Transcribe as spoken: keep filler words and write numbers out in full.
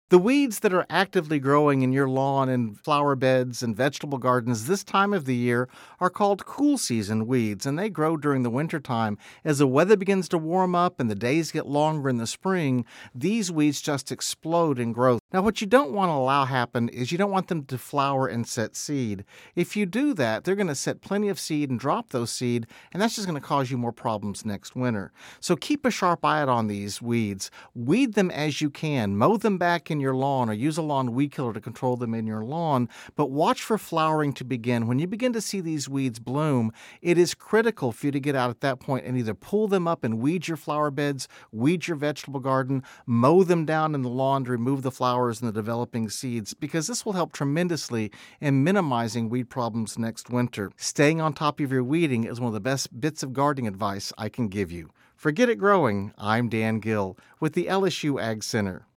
The weeds that are actively growing in your lawn and flower beds and vegetable gardens this time of the year are called cool season weeds, and they grow during the wintertime. As the weather begins to warm up and the days get longer in the spring, these weeds just explode in growth. Now, what you don't want to allow happen is you don't want them to flower and set seed. If you do that, they're going to set plenty of seed and drop those seed, and that's just going to cause you more problems next winter. So keep a sharp eye out on these weeds. Weed them as you can. Mow them back in your lawn or use a lawn weed killer to control them in your lawn, but watch for flowering to begin. When you begin to see these weeds bloom, it is critical for you to get out at that point and either pull them up and weed your flower beds, weed your vegetable garden, mow them down in the lawn to remove the flowers and the developing seeds, because this will help tremendously in minimizing weed problems next winter. Staying on top of your weeding is one of the best bits of gardening advice I can give you. For Get It Growing, I'm Dan Gill with the L S U Ag Center.